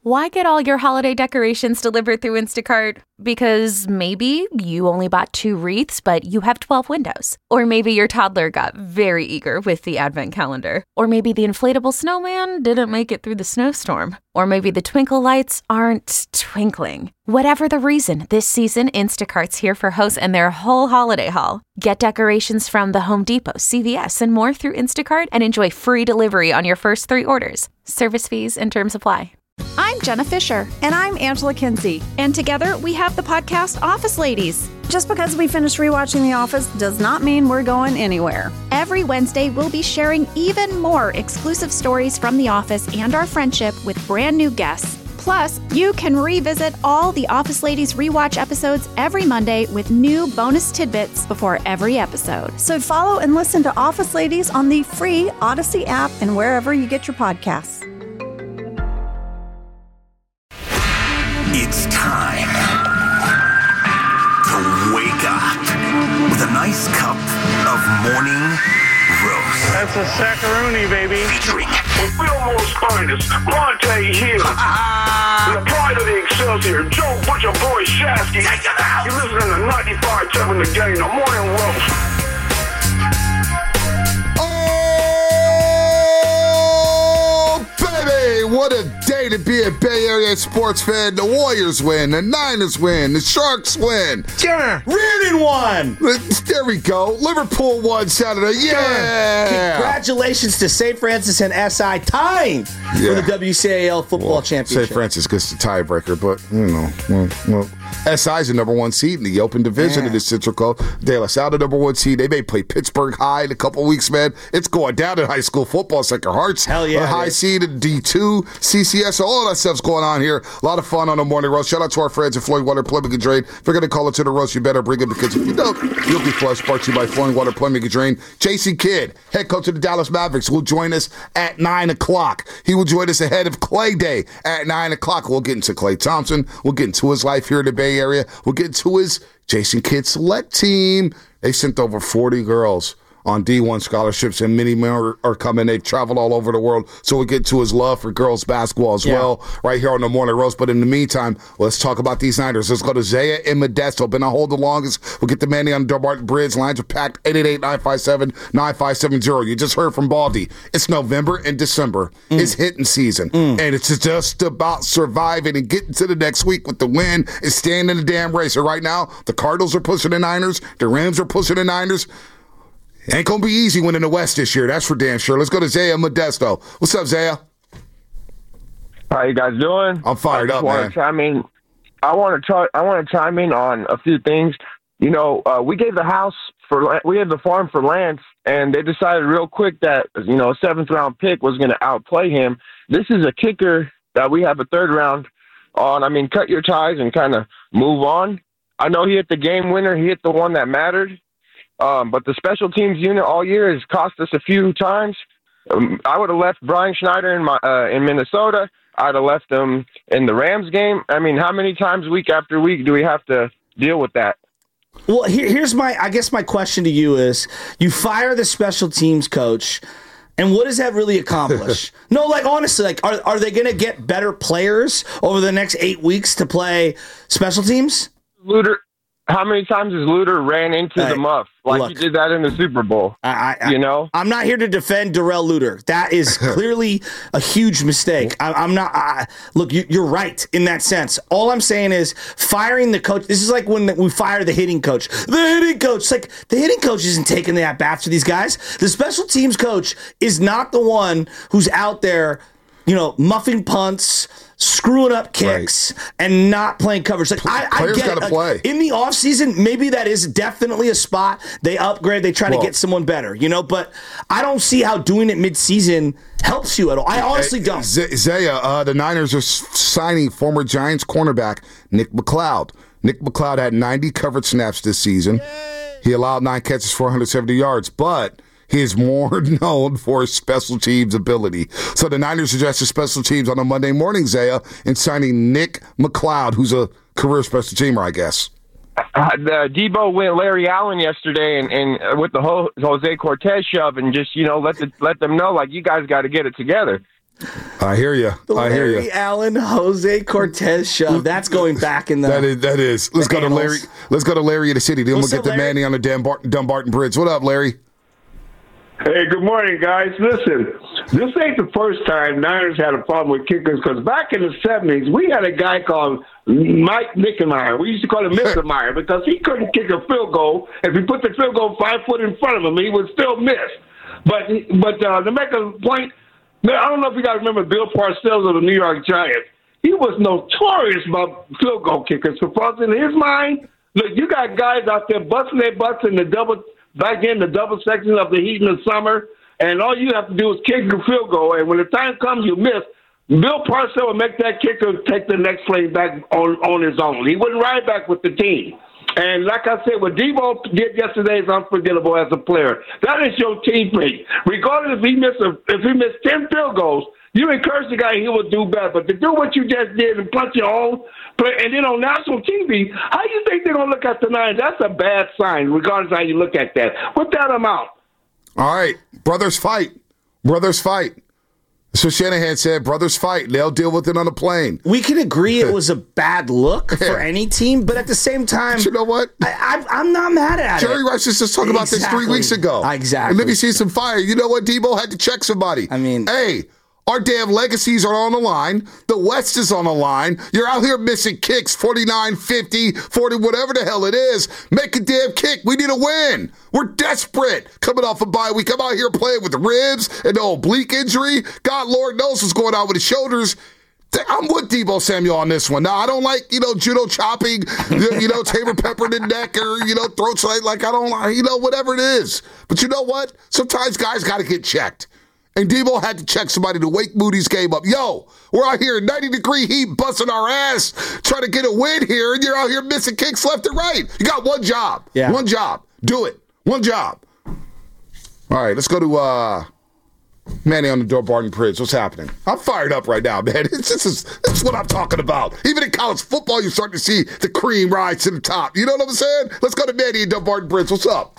Why get all your holiday decorations delivered through Instacart? Because maybe you only bought 2 wreaths, but you have 12 windows. Or maybe your toddler got very eager with the advent calendar. Or maybe the inflatable snowman didn't make it through the snowstorm. Or maybe the twinkle lights aren't twinkling. Whatever the reason, this season, Instacart's here for hosts and their whole holiday haul. Get decorations from the Home Depot, CVS, and more through Instacart and enjoy free delivery on your first 3 orders. Service fees and terms apply. I'm Jenna Fisher. And I'm Angela Kinsey. And together we have the podcast Office Ladies. Just because we finished rewatching The Office does not mean we're going anywhere. Every Wednesday, we'll be sharing even more exclusive stories from The Office and our friendship with brand new guests. Plus, you can revisit all the Office Ladies rewatch episodes every Monday with new bonus tidbits before every episode. So follow and listen to Office Ladies on the free Odyssey app and wherever you get your podcasts. It's time to wake up with a nice cup of morning roast. That's a saccaroni, baby. Featuring Fillmore's finest, Monte Hill. The pride of the Excelsior, Joe Butcher Boy Shasky. Take it out. You're listening to 95.7 The Game, the morning roast. What a day to be a Bay Area sports fan. The Warriors win, the Niners win, the Sharks win. Yeah, Reardon won. There we go. Liverpool won Saturday. Yeah. Congratulations to St. Francis and SI tying for the WCAL football championship. St. Francis gets the tiebreaker, but, well, SI's the number 1 seed in the open division of the Central Coast. De La Salle, the number 1 seed. They may play Pittsburgh High in a couple weeks, man. It's going down in high school football. Sacred Hearts, hell yeah, a high seed in D2, CCS. All that stuff's going on here. A lot of fun on the morning roast. Shout out to our friends at Flowing Water Plumbing and Drain. If you're going to call it to the roast, you better bring it, because if you don't, you'll be flushed. Brought to you by Flowing Water Plumbing and Drain. Jason Kidd, head coach of the Dallas Mavericks, will join us at 9 o'clock. He will join us ahead of Clay Day at 9 o'clock. We'll get into Klay Thompson. We'll get into his life here in the Bay Area. We'll get into his Jason Kidd select team. They sent over 40 girls on D1 scholarships, and many more are coming. They've traveled all over the world, so we'll get to his love for girls basketball as well right here on the Morning Roast. But in the meantime, let's talk about these Niners. Let's go to Zaya in Modesto. Been on hold the longest. We'll get the Manny on the Dumbarton Bridge. Lines are packed. 888-957-9570. You just heard from Baldy. It's November and December. It's hitting season, and it's just about surviving and getting to the next week with the win and staying in the damn race. So right now, the Cardinals are pushing the Niners. The Rams are pushing the Niners. Ain't going to be easy winning the West this year. That's for damn sure. Let's go to Zaya Modesto. What's up, Zaya? How you guys doing? I'm fired up, man. I want to chime in on a few things. You know, we gave the farm for Lance, and they decided real quick that, a 7th round pick was going to outplay him. This is a kicker that we have a 3rd round on. Cut your ties and kind of move on. I know he hit the game winner. He hit the one that mattered. But the special teams unit all year has cost us a few times. I would have left Brian Schneider in Minnesota. I'd have left him in the Rams game. How many times week after week do we have to deal with that? Well, here's my question to you is, you fire the special teams coach, and what does that really accomplish? No, honestly, are they going to get better players over the next 8 weeks to play special teams? How many times has Luter ran into the muff? He did that in the Super Bowl. I'm not here to defend Darrell Luter. That is clearly a huge mistake. I'm not. Look, you're right in that sense. All I'm saying is firing the coach. This is like when we fire the hitting coach. The hitting coach. It's like the hitting coach isn't taking the at-bats for these guys. The special teams coach is not the one who's out there, muffing punts, screwing up kicks, and not playing coverage. Players got to play. In the offseason, maybe that is definitely a spot. They upgrade. They try to get someone better, but I don't see how doing it mid-season helps you at all. I honestly don't. Zaya, the Niners are signing former Giants cornerback Nick McCloud. Nick McCloud had 90 covered snaps this season. He allowed 9 catches for 170 yards, but he is more known for his special teams ability. So the Niners adjusted special teams on a Monday morning, Zaya, in signing Nick McCloud, who's a career special teamer, I guess. Debo went Larry Allen yesterday and with the Jose Cortez shove, and just let them know, you guys got to get it together. I hear you. Larry Allen, Jose Cortez shove. That's going back in the. That is. Let's go to Larry. Let's go to Larry in the city. Then we'll get to Manny on the Dumbarton Bridge. What up, Larry? Hey, good morning, guys. Listen, this ain't the first time Niners had a problem with kickers, because back in the 70s, we had a guy called Mike Mickenmeyer. We used to call him Mr. Meyer because he couldn't kick a field goal. If he put the field goal 5 foot in front of him, he would still miss. But to make a point, I don't know if you guys remember Bill Parcells of the New York Giants. He was notorious about field goal kickers because in his mind, look, you got guys out there busting their butts in the double section of the heat in the summer, and all you have to do is kick a field goal, and when the time comes you miss, Bill Parcells would make that kicker take the next play back on his own. He wouldn't ride back with the team. And like I said, what Debo did yesterday is unforgettable as a player. That is your teammate. Regardless if he missed 10 field goals, you encourage the guy, he will do better. But to do what you just did and punch your own play, and then on national TV, how do you think they're going to look at the Niners? That's a bad sign, regardless of how you look at that. Put that amount. All right. Brothers fight. Brothers fight. That's what Shanahan said. Brothers fight. They'll deal with it on the plane. We can agree it was a bad look for any team, but at the same time, but you know what? I'm not mad at Jerry Rice was just talking about this 3 weeks ago. Exactly. And then you see some fire. You know what? Debo had to check somebody. I mean, hey, our damn legacies are on the line. The West is on the line. You're out here missing kicks, 49, 50, 40, whatever the hell it is. Make a damn kick. We need a win. We're desperate. Coming off a bye, we come out here playing with the ribs and the oblique injury. God, Lord knows what's going on with his shoulders. I'm with Debo Samuel on this one. Now, I don't like, judo chopping, Tabor pepper in the neck or, throat slice. Like, I don't like, whatever it is. But you know what? Sometimes guys got to get checked. And Debo had to check somebody to wake Moody's game up. Yo, we're out here in 90-degree heat busting our ass trying to get a win here, and you're out here missing kicks left and right. You got one job. Yeah. One job. Do it. One job. All right, let's go to Manny on the Dumbarton Bridge. What's happening? I'm fired up right now, man. This is what I'm talking about. Even in college football, you're starting to see the cream rise to the top. You know what I'm saying? Let's go to Manny and Dumbarton Bridge. What's up?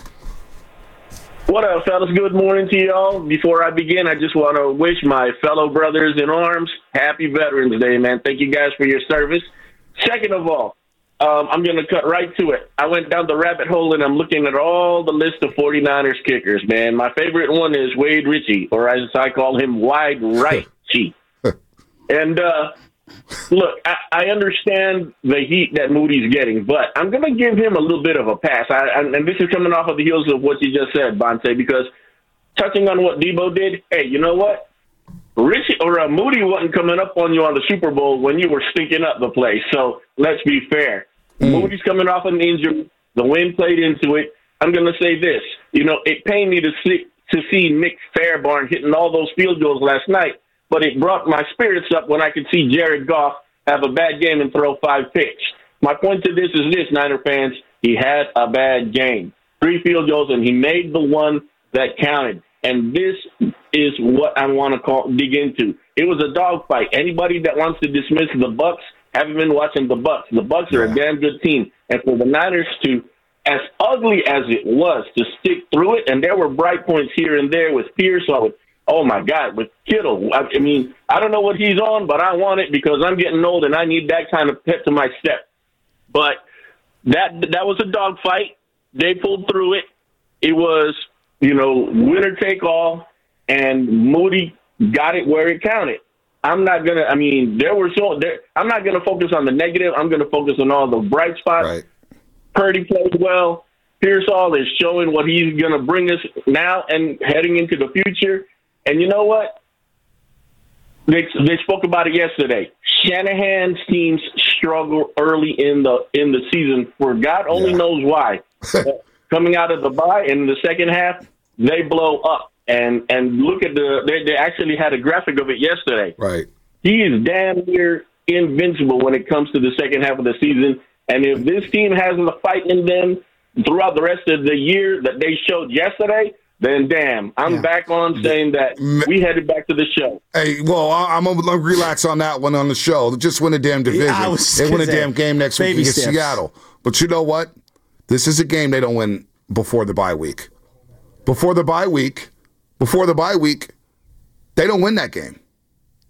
What up, fellas? Good morning to y'all. Before I begin, I just want to wish my fellow brothers in arms happy Veterans Day, man. Thank you guys for your service. Second of all, I'm going to cut right to it. I went down the rabbit hole, and I'm looking at all the list of 49ers kickers, man. My favorite one is Wade Ritchie, or as I call him, Wide Right Chi. And look, I understand the heat that Moody's getting, but I'm going to give him a little bit of a pass. And this is coming off of the heels of what you just said, Bonte, because touching on what Debo did, hey, you know what? Richie or Moody wasn't coming up on you on the Super Bowl when you were stinking up the place. So let's be fair. Moody's coming off an injury. The wind played into it. I'm going to say this. It pained me to see Nick Fairbairn hitting all those field goals last night, but it brought my spirits up when I could see Jared Goff have a bad game and throw 5 picks. My point to this is this, Niner fans. He had a bad game. 3 field goals, and he made the one that counted. And this is what I want to dig into. It was a dogfight. Anybody that wants to dismiss the Bucs haven't been watching the Bucs. The Bucs are a damn good team. And for the Niners to, as ugly as it was, to stick through it, and there were bright points here and there with Pierce, oh, my God, with Kittle. I mean, I don't know what he's on, but I want it because I'm getting old and I need that kind of pep to my step. But that was a dogfight. They pulled through it. It was, winner take all, and Moody got it where it counted. I'm not going to, I'm not going to focus on the negative. I'm going to focus on all the bright spots. Right. Purdy played well. Pearsall is showing what he's going to bring us now and heading into the future. And you know what? They spoke about it yesterday. Shanahan's teams struggle early in the season for God only knows why. Coming out of the bye in the second half, they blow up. And look at they actually had a graphic of it yesterday. Right. He is damn near invincible when it comes to the second half of the season. And if this team has the fight in them throughout the rest of the year that they showed yesterday, then damn, I'm back on saying that we headed back to the show. Hey, well, I'm going to relax on that one on the show. Just win a damn division. They win a damn game next week against Seattle. But you know what? This is a game they don't win before the bye week. Before the bye week, they don't win that game.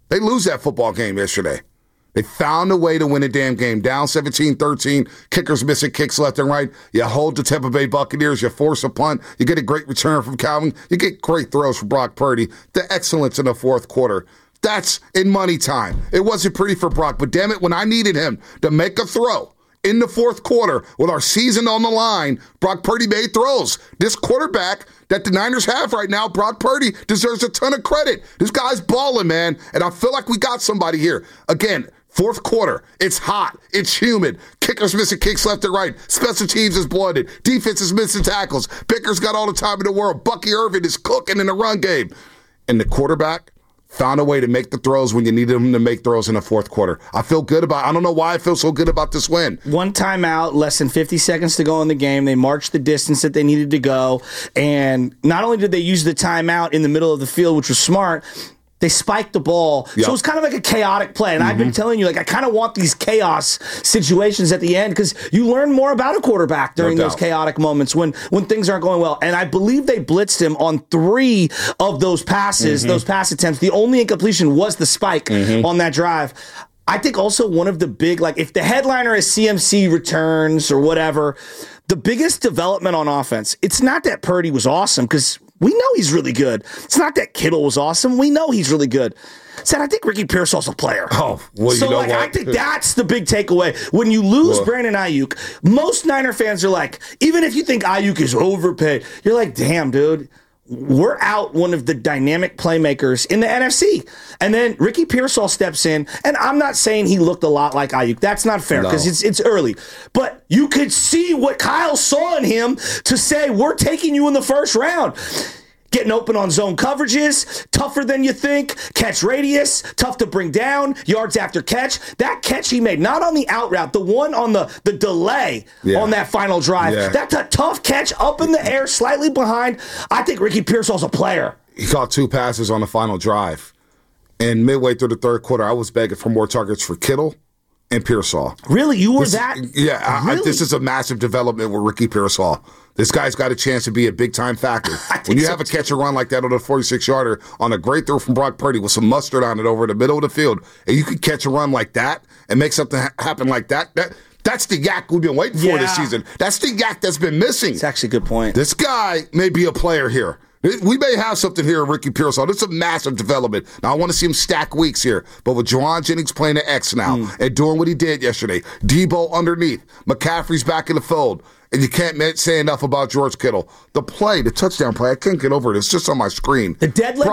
They lose that football game yesterday. They found a way to win a damn game. Down 17-13, kickers missing kicks left and right. You hold the Tampa Bay Buccaneers. You force a punt. You get a great return from Calvin. You get great throws from Brock Purdy. The excellence in the fourth quarter. That's in money time. It wasn't pretty for Brock, but damn it, when I needed him to make a throw in the fourth quarter with our season on the line, Brock Purdy made throws. This quarterback that the Niners have right now, Brock Purdy, deserves a ton of credit. This guy's balling, man, and I feel like we got somebody here. Again, fourth quarter, it's hot, it's humid. Kickers missing kicks left and right. Special teams is blooded. Defense is missing tackles. Bicker's got all the time in the world. Bucky Irvin is cooking in the run game. And the quarterback found a way to make the throws when you needed him to make throws in the fourth quarter. I feel good about I don't know why I feel so good about this win. One timeout, less than 50 seconds to go in the game. They marched the distance that they needed to go. And not only did they use the timeout in the middle of the field, which was smart, they spiked the ball. Yep. So it was kind of like a chaotic play. And I've been telling you, like, I kind of want these chaos situations at the end because you learn more about a quarterback during those chaotic moments when things aren't going well. And I believe they blitzed him on 3 of those passes, those pass attempts. The only incompletion was the spike on that drive. I think also one of the big, like, if the headliner is CMC returns or whatever, the biggest development on offense, it's not that Purdy was awesome because we know he's really good. It's not that Kittle was awesome. We know he's really good. I think Ricky Pearsall's a player. Oh, well, so you know like, what? I think that's the big takeaway. When you lose Brandon Ayuk, most Niner fans are like, even if you think Ayuk is overpaid, you're like, damn, dude. We're out one of the dynamic playmakers in the NFC. And then Ricky Pearsall steps in, and I'm not saying he looked a lot like Ayuk. That's not fair because it's early. But you could see what Kyle saw in him to say, we're taking you in the first round. Getting open on zone coverages, tougher than you think, catch radius, tough to bring down, yards after catch. That catch he made, not on the out route, the one on the delay on that final drive. Yeah. That's a tough catch up in the air, slightly behind. I think Ricky Pearsall's a player. He caught 2 passes on the final drive. And midway through the third quarter, I was begging for more targets for Kittle and Pearsall. Really? You were that? Yeah. Really? This is a massive development with Ricky Pearsall. This guy's got a chance to be a big-time factor. When you have a catch and run like that on a 46-yarder on a great throw from Brock Purdy with some mustard on it over the middle of the field, and you can catch a run like that and make something happen like that, that's the yak we've been waiting for this season. That's the yak that's been missing. It's actually a good point. This guy may be a player here. We may have something here in Ricky Pearsall. This is a massive development. Now, I want to see him stack weeks here. But with Juwan Jennings playing the X now and doing what he did yesterday, Debo underneath, McCaffrey's back in the fold, and you can't say enough about George Kittle. The touchdown play, I can't get over it. It's just on my screen. The dead leg,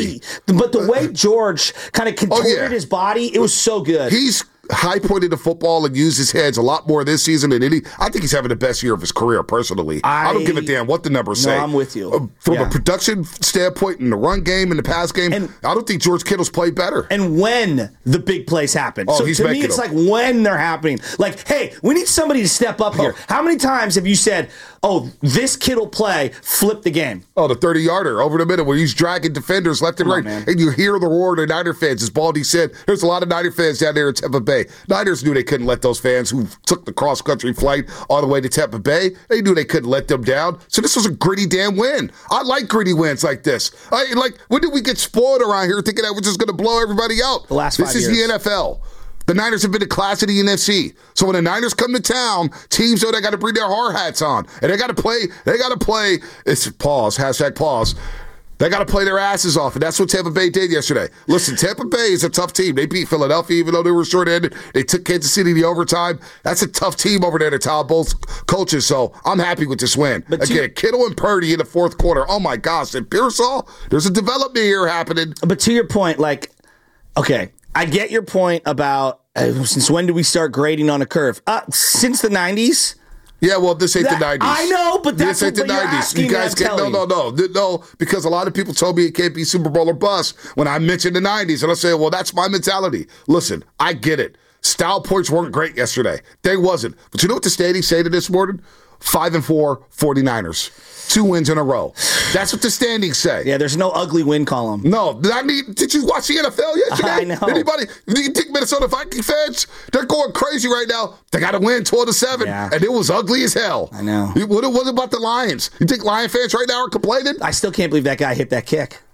the way George kind of contorted his body, it was so good. He's high-pointed the football and used his heads a lot more this season than any. I think he's having the best year of his career, personally. I don't give a damn what the numbers say. I'm with you. From a production standpoint in the run game and the pass game, I don't think George Kittle's played better. And when the big plays happen. So to me, it's like when they're happening. Like, hey, we need somebody to step up here. How many times have you said, oh, this Kittle play flipped the game? Oh, the 30-yarder over the middle where he's dragging defenders left and right. And you hear the roar of the Niner fans. As Baldy said, there's a lot of Niner fans down there in Tampa Bay. Niners knew they couldn't let those fans who took the cross-country flight all the way to Tampa Bay, they knew they couldn't let them down. So this was a gritty damn win. I like gritty wins like this. When did we get spoiled around here thinking that we're just going to blow everybody out? The last 5 years. This is the NFL. The Niners have been the class of the NFC. So when the Niners come to town, teams know they got to bring their hard hats on. And they got to play, it's pause, hashtag pause. They got to play their asses off, and that's what Tampa Bay did yesterday. Listen, Tampa Bay is a tough team. They beat Philadelphia even though they were short-handed. They took Kansas City to overtime. That's a tough team over there to tell both coaches, so I'm happy with this win. Again, Kittle and Purdy in the fourth quarter. Oh, my gosh. And Pearsall, there's a development here happening. But to your point, okay, I get your point about since when do we start grading on a curve? Since the 90s. Yeah, well, this ain't the 90s. I know, but that's this ain't the 90s. You guys can't. No, because a lot of people told me it can't be Super Bowl or bust when I mentioned the 90s, and I say, well, that's my mentality. Listen, I get it. Style points weren't great yesterday. They wasn't. But you know what the standings say to this morning? 5-4 49ers. 2 wins in a row. That's what the standings say. Yeah, there's no ugly win column. No. Did you watch the NFL yesterday? I know. Anybody? You think Minnesota Viking fans? They're going crazy right now. They got to win 12-7. Yeah. And it was ugly as hell. I know. What about the Lions? You think Lion fans right now are complaining? I still can't believe that guy hit that kick.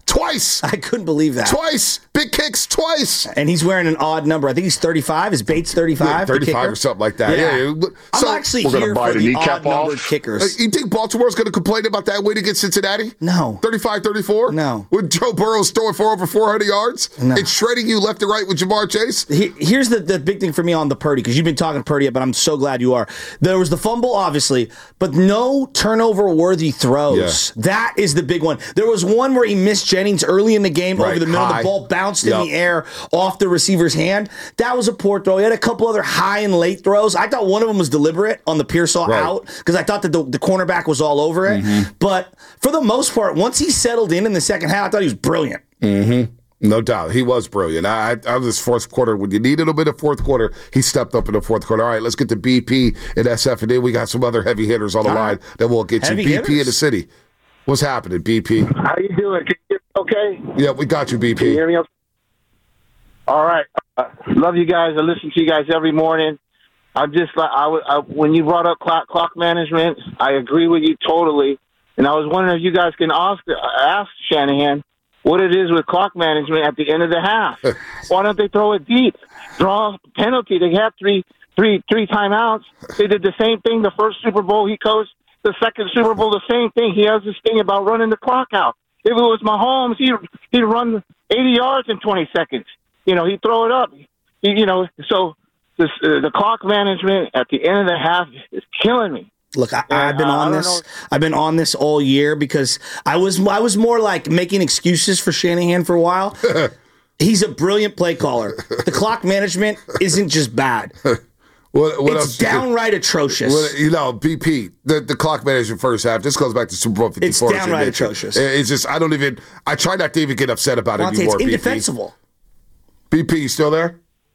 Twice. I couldn't believe that. Twice. Big kicks twice. And he's wearing an odd number. I think he's 35. Is Bates 35? Yeah, 35 or something like that. Yeah. I'm actually here for the odd-numbered kickers. You think Baltimore's going to complain about that win against Cincinnati? No. 35-34? No. With Joe Burrow's throwing for over 400 yards? No. And shredding you left and right with Jamar Chase? Here's the big thing for me on the Purdy, because you've been talking Purdy, but I'm so glad you are. There was the fumble, obviously, but no turnover-worthy throws. Yeah. That is the big one. There was one where he missed Jennings early in the game over the middle. The ball bounced in the air off the receiver's hand. That was a poor throw. He had a couple other high and late throws. I thought one of them was deliberate on the Pearsall out because I thought that the cornerback was all over it. Mm-hmm. But for the most part, once he settled in the second half, I thought he was brilliant. Mm-hmm. No doubt. He was brilliant. I was fourth quarter. When you needed a bit of fourth quarter, he stepped up in the fourth quarter. All right, let's get to BP and SF, and then we got some other heavy hitters on the line that we'll get to. BP in the city. What's happening, BP? How you doing? Can you hear me okay? Yeah, we got you, BP. Can you hear me okay? All right. Love you guys. I listen to you guys every morning. I'm just like, when you brought up clock management, I agree with you totally. And I was wondering if you guys can ask Shanahan what it is with clock management at the end of the half. Why don't they throw it deep? Draw a penalty. They have three timeouts. They did the same thing the first Super Bowl he coached. The second Super Bowl, the same thing. He has this thing about running the clock out. If it was Mahomes, he'd run 80 yards in 20 seconds. He'd throw it up. So the clock management at the end of the half is killing me. Look, I've been on this. I've been on this all year because I was more like making excuses for Shanahan for a while. He's a brilliant play caller. The clock management isn't just bad. What it's else? Downright atrocious. BP, the clock management first half, this goes back to Super Bowl 54. It's downright atrocious. It's just, I try not to even get upset about it anymore, it's indefensible. BP, you still there?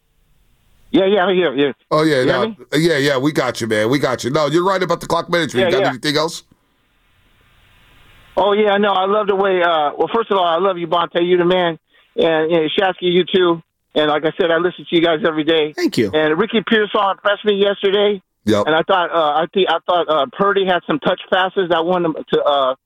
Yeah, I'm here. Oh, yeah, we got you, man. We got you. No, you're right about the clock management. You got anything else? Oh, yeah, no, I love the way, first of all, I love you, Bonte. You the man. And Shasky, you too. And like I said, I listen to you guys every day. Thank you. And Ricky Pearsall impressed me yesterday. Yep. And I thought Purdy had some touch passes that won to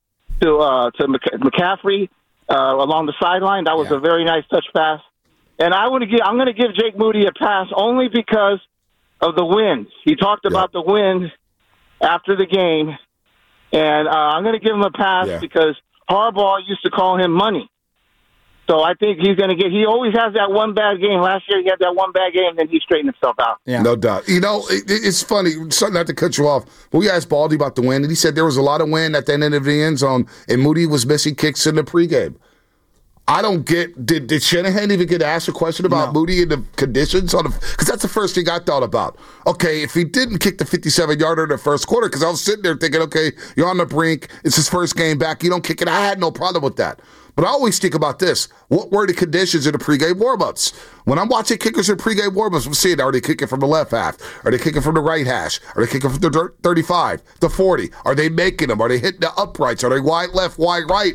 McCaffrey along the sideline. That was a very nice touch pass. And I'm going to give Jake Moody a pass only because of the wind. He talked about the wind after the game, and I'm going to give him a pass because Harbaugh used to call him money. So I think he's going to get – he always has that one bad game. Last year he had that one bad game, and then he straightened himself out. Yeah. No doubt. It's funny, something not to cut you off, but we asked Baldy about the wind, and he said there was a lot of wind at the end of the end zone, and Moody was missing kicks in the pregame. I don't get – did Shanahan even get asked a question about Moody and the conditions? Because that's the first thing I thought about. Okay, if he didn't kick the 57-yarder in the first quarter, because I was sitting there thinking, okay, you're on the brink. It's his first game back. You don't kick it. I had no problem with that. But I always think about this. What were the conditions in the pregame warm-ups? When I'm watching kickers in pregame warm-ups, I'm seeing, are they kicking from the left half? Are they kicking from the right hash? Are they kicking from the 35, the 40? Are they making them? Are they hitting the uprights? Are they wide left, wide right?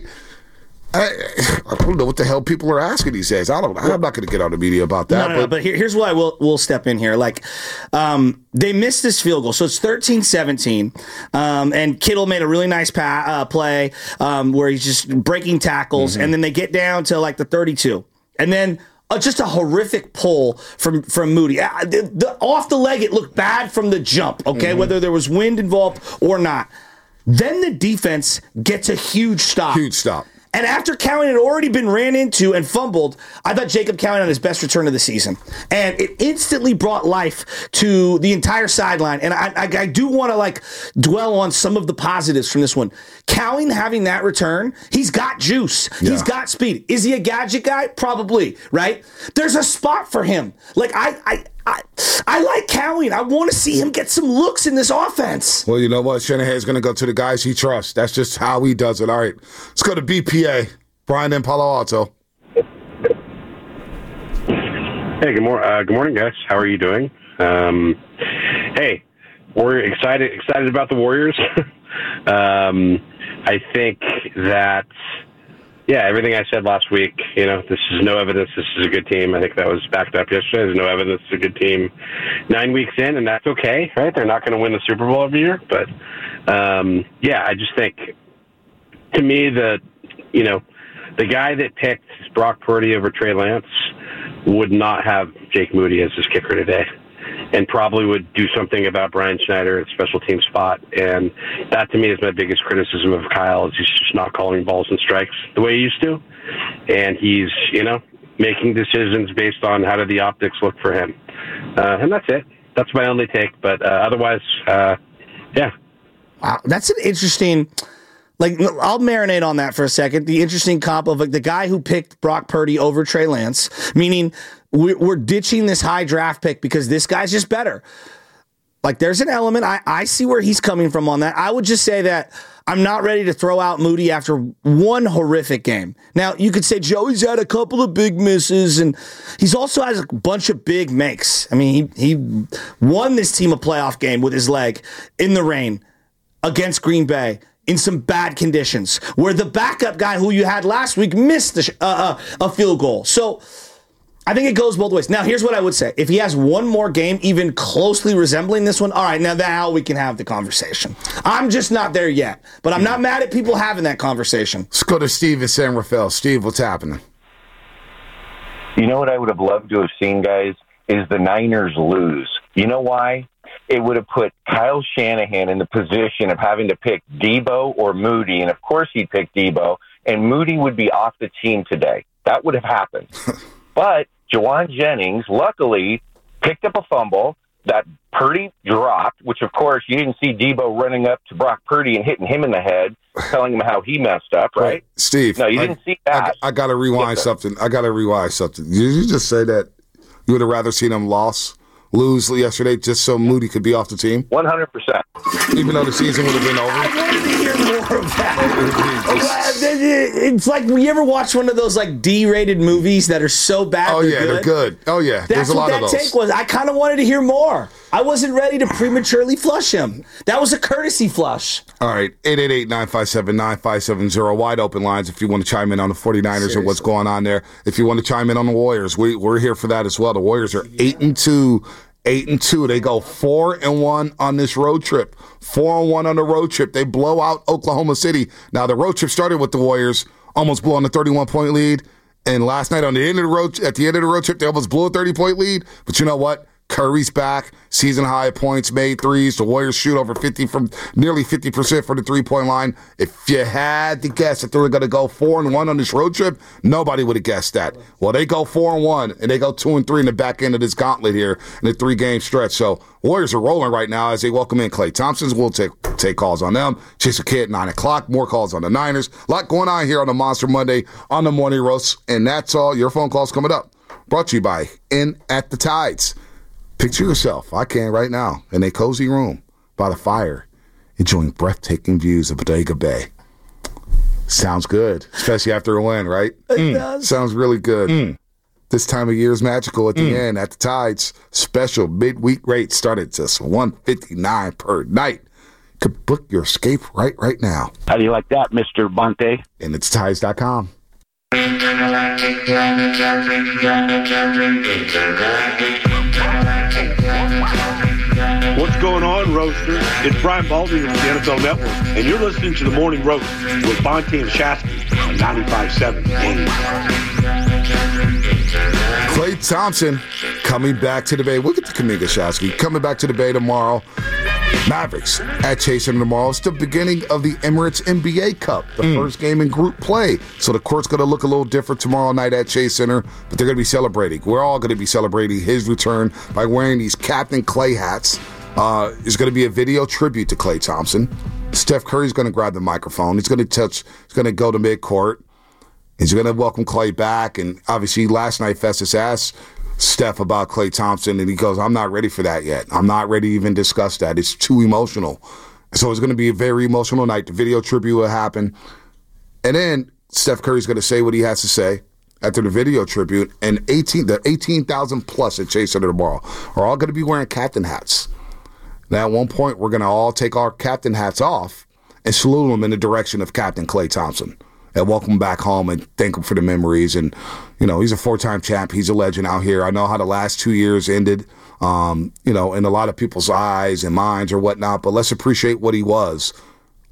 I don't know what the hell people are asking these days. I'm not going to get on the media about that. No, but here's why we'll step in here. They missed this field goal, so it's 13-17, and Kittle made a really nice play where he's just breaking tackles, and then they get down to the 32, and then just a horrific pull from Moody. Off the leg, it looked bad from the jump. Okay, whether there was wind involved or not. Then the defense gets a huge stop. Huge stop. And after Cowan had already been ran into and fumbled, I thought Jacob Cowan had his best return of the season. And it instantly brought life to the entire sideline. And I do want to dwell on some of the positives from this one. Cowan having that return, he's got juice. Yeah. He's got speed. Is he a gadget guy? Probably, right? There's a spot for him. I like Cowan. I want to see him get some looks in this offense. Well, you know what? Shanahan's going to go to the guys he trusts. That's just how he does it. All right. Let's go to BPA. Brian in Palo Alto. Hey, good morning, guys. How are you doing? Hey, we're excited about the Warriors. I think that, everything I said last week, this is no evidence this is a good team. I think that was backed up yesterday. There's no evidence it's a good team 9 weeks in, and that's okay, right? They're not going to win the Super Bowl every year. But, I just think, to me, the guy that picked Brock Purdy over Trey Lance would not have Jake Moody as his kicker today, and probably would do something about Brian Schneider at special team spot. And that, to me, is my biggest criticism of Kyle, is he's just not calling balls and strikes the way he used to. And he's, making decisions based on how do the optics look for him. And that's it. That's my only take. But otherwise, yeah. Wow, that's an interesting... I'll marinate on that for a second. The interesting comp of the guy who picked Brock Purdy over Trey Lance, meaning we're ditching this high draft pick because this guy's just better. There's an element. I see where he's coming from on that. I would just say that I'm not ready to throw out Moody after one horrific game. Now, you could say Joey's had a couple of big misses, and he's also has a bunch of big makes. I mean, he won this team a playoff game with his leg in the rain against Green Bay in some bad conditions, where the backup guy who you had last week missed a field goal. So I think it goes both ways. Now, here's what I would say. If he has one more game even closely resembling this one, all right, now we can have the conversation. I'm just not there yet, but I'm not mad at people having that conversation. Let's go to Steve in San Rafael. Steve, what's happening? You know what I would have loved to have seen, guys, is the Niners lose. You know why? It would have put Kyle Shanahan in the position of having to pick Debo or Moody, and of course he'd pick Debo, and Moody would be off the team today. That would have happened. But Jawan Jennings, luckily, picked up a fumble that Purdy dropped, which, of course, you didn't see Debo running up to Brock Purdy and hitting him in the head, telling him how he messed up, right? Steve. No, you didn't see that. I got to rewind something. Did you just say that you would have rather seen him lose yesterday just so Moody could be off the team? 100%. Even though the season would have been over? I wanted to hear more of that. It's like, you ever watch one of those D-rated movies that are so bad they're good. Oh, yeah. That's what that take was. I kind of wanted to hear more. I wasn't ready to prematurely flush him. That was a courtesy flush. All right, 888-957-9570. Wide open lines if you want to chime in on the 49ers Seriously. And what's going on there. If you want to chime in on the Warriors, we're here for that as well. The Warriors are 8-2. 8-2. They go 4-1 on this road trip. 4-1 on the road trip. They blow out Oklahoma City. Now, the road trip started with the Warriors, almost blew on a 31-point lead. And last night at the end of the road trip, they almost blew a 30-point lead. But you know what? Curry's back, season high points made, threes. The Warriors shoot over nearly 50% from the 3-point line. If you had to guess that they were going to go 4-1 on this road trip, nobody would have guessed that. Well, they go 4-1 and they go 2-3 in the back end of this gauntlet here in the 3-game stretch. So Warriors are rolling right now as they welcome in Klay Thompson. We'll take calls on them. Jason Kidd at 9 o'clock. More calls on the Niners. A lot going on here on the Monster Monday on the Morning Roast, and that's all. Your phone calls coming up. Brought to you by In at the Tides. Picture yourself, I can right now, in a cozy room by the fire, enjoying breathtaking views of Bodega Bay. Sounds good, especially after a win, right? It does. Sounds really good. This time of year is magical at the end. At the Tides, special midweek rates start at just $159 per night. You could book your escape right now. How do you like that, Mr. Bonte? And it's tides.com. What's going on, Roasters? It's Brian Baldwin of the NFL Network, and you're listening to The Morning Roast with Bonte and Shasky on 95.7. Klay Thompson coming back to the Bay. We'll get to Kuminga, Shasky. Coming back to the Bay tomorrow. Mavericks at Chase Center tomorrow. It's the beginning of the Emirates NBA Cup, the first game in group play. So the court's going to look a little different tomorrow night at Chase Center, but they're going to be celebrating. We're all going to be celebrating his return by wearing these Captain Klay hats. It's going to be a video tribute to Klay Thompson. Steph Curry's going to grab the microphone. He's going to go to midcourt. He's going to welcome Klay back. And obviously last night Festus asked Steph about Klay Thompson, and he goes, I'm not ready for that yet. I'm not ready to even discuss that. It's too emotional. So it's going to be a very emotional night. The video tribute will happen. And then Steph Curry's going to say what he has to say after the video tribute. And the 18,000 plus at Chase Center tomorrow are all going to be wearing captain hats. Now, at one point, we're going to all take our captain hats off and salute them in the direction of Captain Klay Thompson and welcome him back home and thank him for the memories. And, you know, he's a 4-time champ. He's a legend out here. I know how the last 2 years ended, in a lot of people's eyes and minds or whatnot, but let's appreciate what he was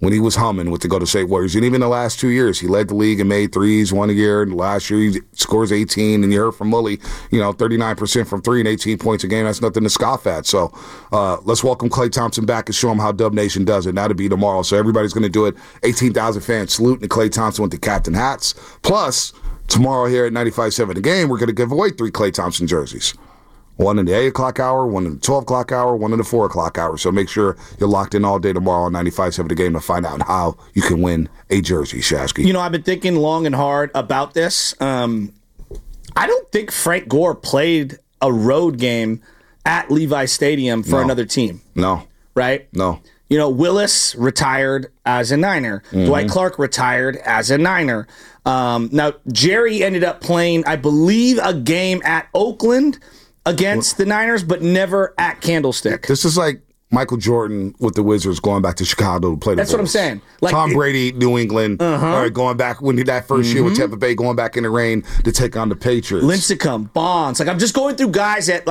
when he was humming with the Golden State Warriors. And even the last 2 years, he led the league and made threes one year. And last year, he scores 18. And you heard from Mully, 39% from three and 18 points a game. That's nothing to scoff at. So let's welcome Klay Thompson back and show him how Dub Nation does it. That'll be tomorrow. So everybody's going to do it. 18,000 fans saluting Klay Thompson with the captain hats. Plus, tomorrow here at 95.7 The Game, we're going to give away 3 Klay Thompson jerseys. One in the 8 o'clock hour, one in the 12 o'clock hour, one in the 4 o'clock hour. So make sure you're locked in all day tomorrow on 95.7 The Game to find out how you can win a jersey, Shasky. I've been thinking long and hard about this. I don't think Frank Gore played a road game at Levi Stadium for another team. No. Right? No. Willis retired as a Niner. Mm-hmm. Dwight Clark retired as a Niner. Now, Jerry ended up playing, I believe, a game at Oakland against the Niners, but never at Candlestick. This is like Michael Jordan with the Wizards going back to Chicago to play the That's Bulls. what I'm saying. Like, Tom Brady, New England, all right, going back when that first year with Tampa Bay, going back in the rain to take on the Patriots. Lincecum, Bonds. I'm just going through guys that,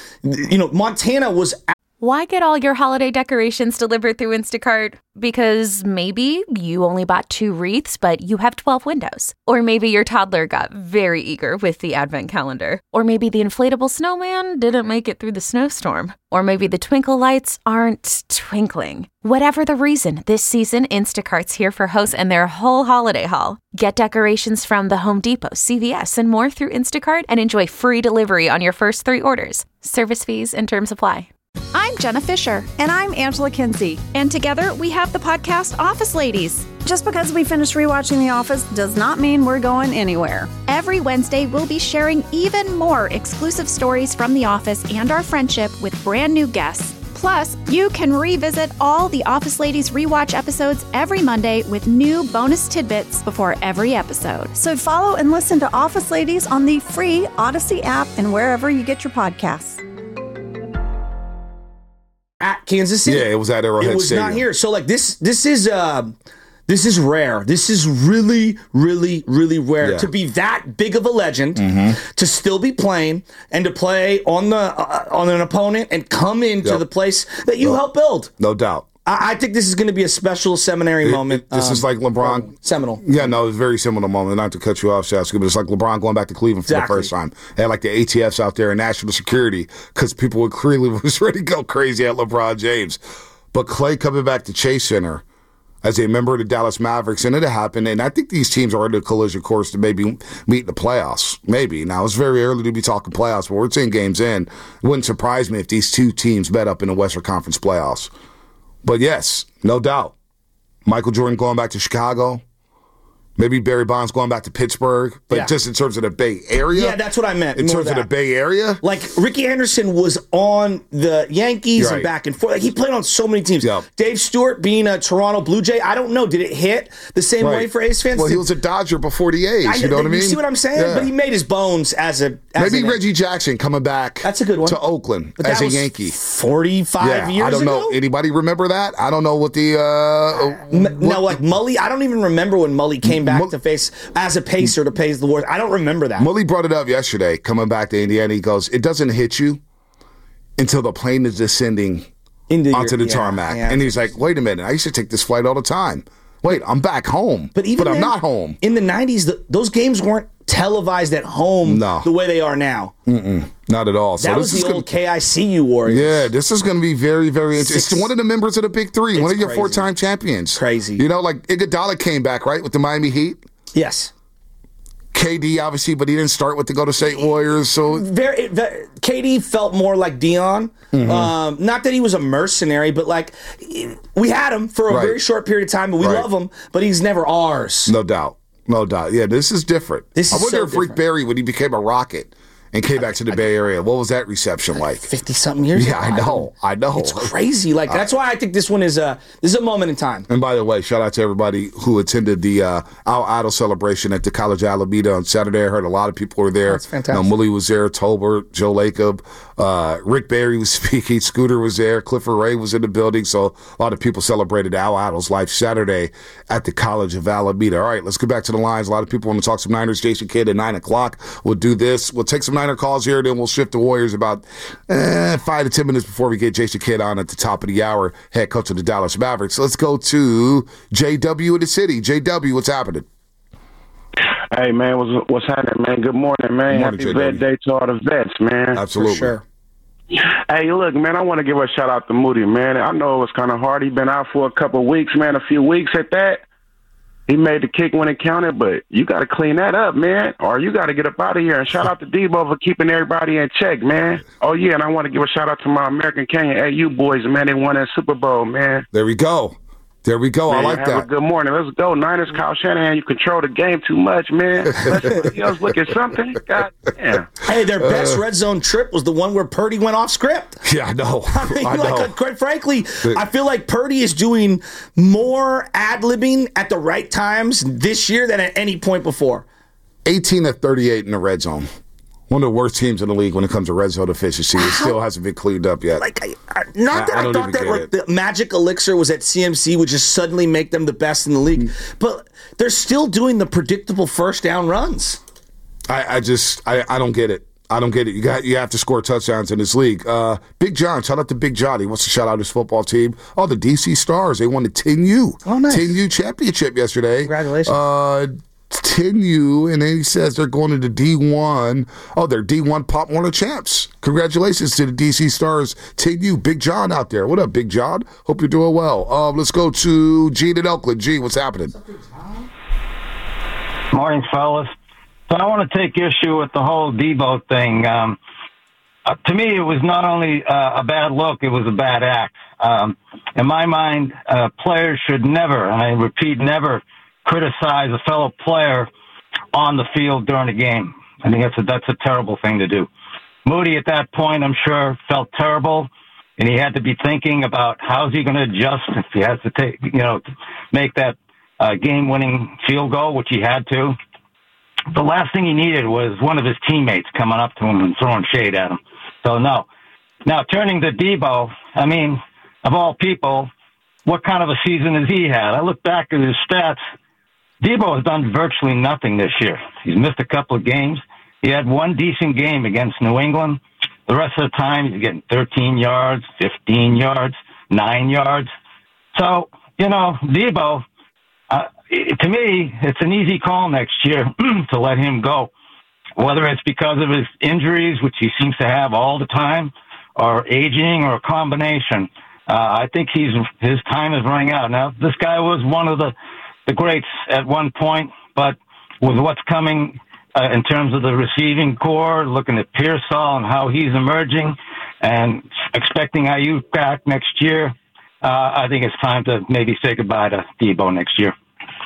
Montana was... Why get all your holiday decorations delivered through Instacart? Because maybe you only bought 2 wreaths, but you have 12 windows. Or maybe your toddler got very eager with the advent calendar. Or maybe the inflatable snowman didn't make it through the snowstorm. Or maybe the twinkle lights aren't twinkling. Whatever the reason, this season, Instacart's here for hosts and their whole holiday haul. Get decorations from the Home Depot, CVS, and more through Instacart and enjoy free delivery on your first 3 orders. Service fees and terms apply. I'm Jenna Fisher. And I'm Angela Kinsey. And together we have the podcast Office Ladies. Just because we finished rewatching The Office does not mean we're going anywhere. Every Wednesday, we'll be sharing even more exclusive stories from The Office and our friendship with brand new guests. Plus, you can revisit all the Office Ladies rewatch episodes every Monday with new bonus tidbits before every episode. So follow and listen to Office Ladies on the free Odyssey app and wherever you get your podcasts. At Kansas City. Yeah, it was at Arrowhead Stadium. It was not here. So this is rare. This is really, really, really rare to be that big of a legend, to still be playing and to play on an opponent and come into the place that you helped build. No doubt. I think this is going to be a special seminary moment. This is like LeBron. Seminal. Yeah, no, it's a very seminal moment. Not to cut you off, Shasky, but it's like LeBron going back to Cleveland for the first time. They had like the ATFs out there and national security because people in Cleveland was ready to go crazy at LeBron James. But Klay coming back to Chase Center as a member of the Dallas Mavericks, and it happened. And I think these teams are in a collision course to maybe meet in the playoffs. Maybe. Now, it's very early to be talking playoffs, but we're 10 games in. It wouldn't surprise me if these two teams met up in the Western Conference playoffs. But yes, no doubt. Michael Jordan going back to Chicago. Maybe Barry Bonds going back to Pittsburgh. But just in terms of the Bay Area. Yeah, that's what I meant. In terms of the Bay Area. Like, Ricky Anderson was on the Yankees and back and forth. Like, he played on so many teams. Yep. Dave Stewart being a Toronto Blue Jay, I don't know. Did it hit the same way for A's fans? Well, he was a Dodger before the A's. You know what I mean? You see what I'm saying? Yeah. But he made his bones as maybe Reggie Jackson coming back. That's a good one. To Oakland as a Yankee. 45 years ago? I don't know. Anybody remember that? I don't know what the... like Mully, I don't even remember when Mully came back to face... as a pacer to pace the Warriors. I don't remember that. Mully brought it up yesterday, coming back to Indiana. He goes, it doesn't hit you until the plane is descending onto the tarmac. And he's like, wait a minute, I used to take this flight all the time. Wait, I'm back home, but I'm not home. In the 90s, those games weren't televised at home the way they are now. Not at all. That was the old KICU Warriors. Yeah, this is going to be very, very interesting. It's one of the members of the Big Three, one of your 4-time champions. Crazy. You know, like Iguodala came back, right, with the Miami Heat? Yes. KD, obviously, but he didn't start with the Golden State Warriors. So KD felt more like Dion. Not that he was a mercenary, but like we had him for a very short period of time, but we love him, but he's never ours. No doubt. No doubt. Yeah, this is different. I wonder if Rick Barry, when he became a Rocket and came back to the Bay Area, what was that reception like? 50-something years ago. Yeah, I know. It's crazy. Like that's why I think this one is a moment in time. And by the way, shout out to everybody who attended the Al Idol celebration at the College of Alameda on Saturday. I heard a lot of people were there. That's fantastic. Mully was there, Tolbert, Joe Lacob, Rick Barry was speaking, Scooter was there, Clifford Ray was in the building. So a lot of people celebrated Al Idol's life Saturday at the College of Alameda. All right, let's get back to the lines. A lot of people want to talk some Niners. Jason Kidd at 9 o'clock. We'll do this. We'll take some Niner calls here, then we'll shift to Warriors about 5 to 10 minutes before we get Jason Kidd on at the top of the hour, head coach of the Dallas Mavericks. Let's go to JW in the city. JW, what's happening? Hey, man, what's happening, man? Good morning, man. Good morning, Happy JW. Vet Day to all the vets, man. Absolutely. For sure. Hey, look, man, I want to give a shout-out to Moody, man. I know it was kind of hard. He's been out for a couple of weeks, man, a few weeks at that. He made the kick when it counted, but you got to clean that up, man, or you got to get up out of here. And shout out to Debo for keeping everybody in check, man. Oh, yeah, and I want to give a shout-out to my American Canyon AU boys, man. They won that Super Bowl, man. There we go. There we go. Man, I like have that. a good morning. Let's go. Niners, Kyle Shanahan, you control the game too much, man. Let somebody else look at something. God damn. Hey, their best red zone trip was the one where Purdy went off script. Yeah, I know. I mean, I know. quite frankly, I feel like Purdy is doing more ad-libbing at the right times this year than at any point before. 18 of 38 in the red zone. One of the worst teams in the league when it comes to red zone efficiency. It still hasn't been cleaned up yet. Not that I thought that like, the magic elixir was at CMC would just suddenly make them the best in the league, but they're still doing the predictable first down runs. I don't get it. I don't get it. You have to score touchdowns in this league. Big John, shout out to Big John. He wants to shout out his football team. Oh, the DC Stars. They won the 10U. Oh, nice. 10U championship yesterday. Congratulations. 10U, and then he says they're going to the D1. Oh, they're D1 Pop Warner champs. Congratulations to the DC Stars 10U. Big John out there. What up, Big John? Hope you're doing well. Let's go to Gene in Oakland. Gene, what's happening? Morning, fellas. So I want to take issue with the whole Debo thing. To me, it was not only a bad look, it was a bad act. In my mind, players should never, and I repeat, never criticize a fellow player on the field during a game. I think that's a terrible thing to do. Moody at that point, I'm sure, felt terrible, and he had to be thinking about how's he going to adjust if he has to make that game-winning field goal, which he had to. The last thing he needed was one of his teammates coming up to him and throwing shade at him. So no. Now turning to Debo, I mean, of all people, what kind of a season has he had? I look back at his stats. Debo has done virtually nothing this year. He's missed a couple of games. He had one decent game against New England. The rest of the time, he's getting 13 yards, 15 yards, 9 yards. So, Debo, to me, it's an easy call next year to let him go. Whether it's because of his injuries, which he seems to have all the time, or aging, or a combination. I think his time is running out. Now, this guy was one of the greats at one point, but with what's coming in terms of the receiving core, looking at Pearsall and how he's emerging, and expecting Ayuk back next year, I think it's time to maybe say goodbye to Debo next year.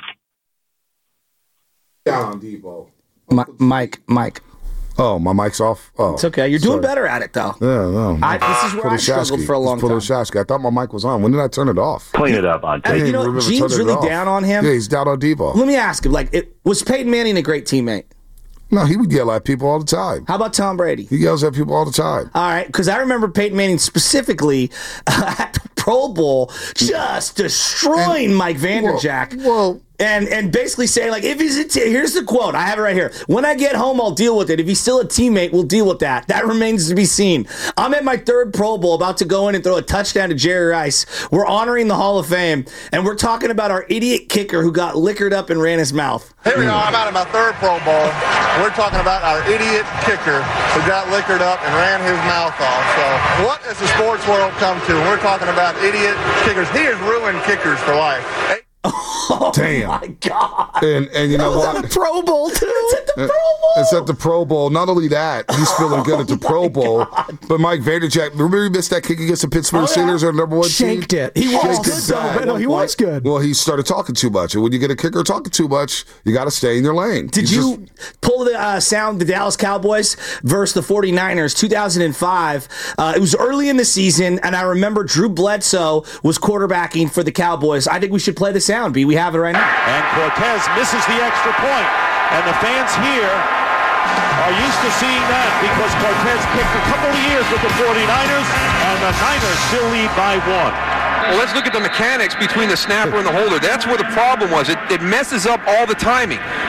Down on Debo. Mike. Oh, my mic's off? Oh, it's okay. You're doing better at it, though. Yeah, no. This is where I struggled for a long time. I thought my mic was on. When did I turn it off? Clean it up, on Hey, Gene's really down on him. Yeah, he's down on Debo. Let me ask him, was Peyton Manning a great teammate? No, he would yell at people all the time. How about Tom Brady? He yells at people all the time. All right, because I remember Peyton Manning specifically at the Pro Bowl just destroying Mike Vanderjagt. And basically saying, if he's here's the quote. I have it right here. When I get home, I'll deal with it. If he's still a teammate, we'll deal with that. That remains to be seen. I'm at my third Pro Bowl, about to go in and throw a touchdown to Jerry Rice. We're honoring the Hall of Fame, and we're talking about our idiot kicker who got liquored up and ran his mouth. Here we are. I'm out of my third Pro Bowl. We're talking about our idiot kicker who got liquored up and ran his mouth off. So what has the sports world come to? We're talking about idiot kickers. He has ruined kickers for life. Oh, damn. My God. And you know what? At the Pro Bowl, too. It's at the Pro Bowl. It's at the Pro Bowl. Not only that, he's feeling good at the Pro Bowl, but Mike Vanderjagt, remember he missed that kick against the Pittsburgh Steelers, our number one team? Shanked it. He was good, though. No, he was good. Well, he started talking too much. And when you get a kicker talking too much, you got to stay in your lane. Did you pull the sound, the Dallas Cowboys versus the 49ers, 2005? It was early in the season, and I remember Drew Bledsoe was quarterbacking for the Cowboys. I think we should play the sound, B. We have it right now. And Cortez misses the extra point. And the fans here are used to seeing that because Cortez kicked a couple of years with the 49ers, and the Niners still lead by 1. Well, let's look at the mechanics between the snapper and the holder. That's where the problem was. It messes up all the timing.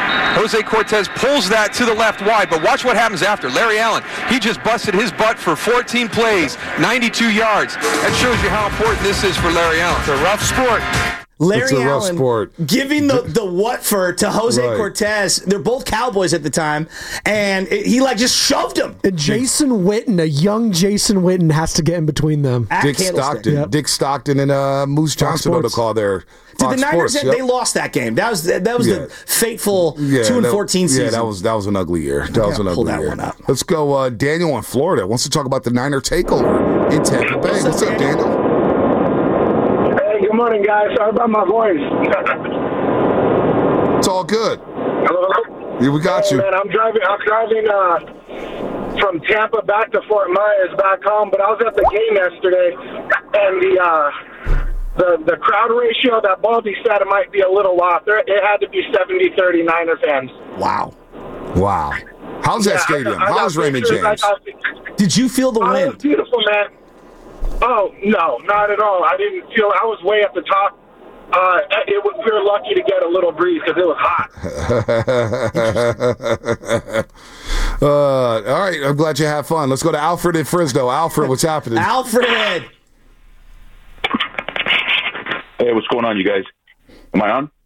Jose Cortez pulls that to the left wide, but watch what happens after. Larry Allen, he just busted his butt for 14 plays, 92 yards. That shows you how important this is for Larry Allen. It's a rough sport. Larry Allen giving the what for to Jose Cortez. They're both Cowboys at the time, and he just shoved him. And Jason Witten, a young Jason Witten, has to get in between them. Dick Stockton and Moose Johnson on the call there. Did the Niners? They lost that game. That was the fateful 2-14 season. Yeah, that was an ugly year. That was an ugly year. One up. Let's go. Daniel in Florida wants to talk about the Niner takeover in Tampa Bay. What's up, Daniel? Good morning, guys. Sorry about my voice. It's all good. Hello? Yeah, we got you. Man, I'm driving from Tampa back to Fort Myers back home, but I was at the game yesterday, and the crowd ratio that Baldy said it might be a little off. It had to be 70-30 Niner fans. Wow. How's that stadium? How's Raymond James? Did you feel the wind? It was beautiful, man. Oh, no, not at all. I didn't feel I was way at the top. We were lucky to get a little breeze because it was hot. All right, I'm glad you had fun. Let's go to Alfred in Fresno. Alfred, what's happening? Alfred! Hey, what's going on, you guys? Am I on?